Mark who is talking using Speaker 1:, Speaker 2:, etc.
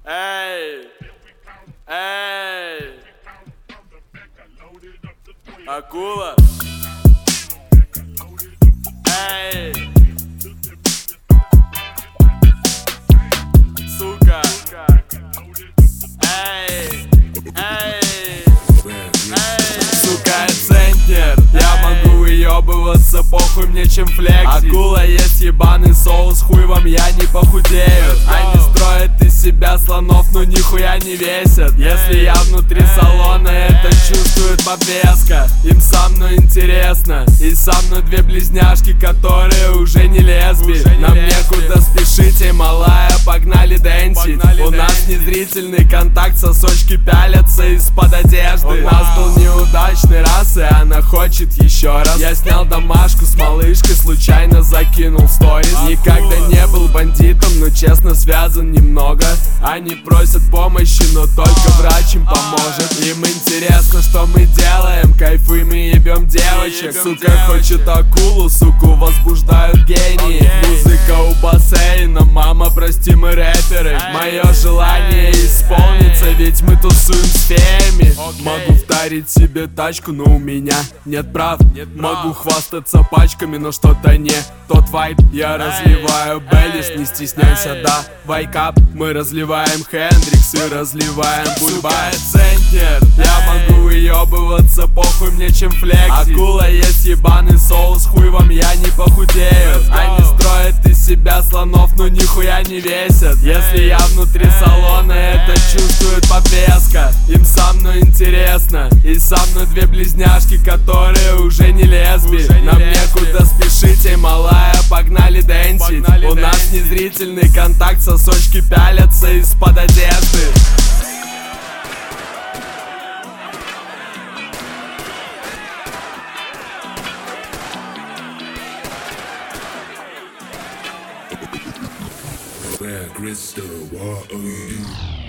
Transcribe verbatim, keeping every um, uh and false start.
Speaker 1: Эй! Эй! Акула! Эй! Сука! Эй! Эй! Эй! Сука, центнер! Я могу выебываться, похуй мне чем флекси. Акула есть ебаный соус, хуй вам я не похудею. Они строят из себя слонов, но нихуя не весят. Если я внутри салона, это чувствует подвеска. Им со мной интересно, и со мной две близняшки, которые уже не лесби. Нам некуда спешите, малая, погнали дэнсить. У нас незрительный контакт, сосочки пялятся из-под одежды. У нас был неудачный раз, и она хочет еще раз. Я снял домашку с малышкой, случайно закинул в сторис. Никогда не был бандитом, но честно связан немного. Они просят помощи, но только врач им поможет. Им интересно, что мы делаем, кайфуем и ебем девочек. Сука хочет акулу, суку возбуждают гении. Музыка у бассейна, мама, прости, мы рэперы. Мое желание исполнится, ведь мы тусуем с феями. Могу вдарить себе тачку, но у меня нет прав. Могу хвастаться пачками, но что-то не тот вайб. Я разливаю Бейлиш, не стесняйся, да, вайкап. Мы разливаем Хендрикс и разливаем бульба. Центнер, я могу выебываться, похуй мне чем флекси. Акула есть ебаный соус, хуй вам я не похудею. Они строят из себя слонов, но нихуя не весят. Если я внутри салона, это чувствует подвеска. Им со мной интересно, и со мной две близняшки, которые уже не лесби. Нам некуда спешите, малая, погнали дэнсить. У нас незрительный контакт, сосочки пялятся из-под одежды.
Speaker 2: Crystal, what are you?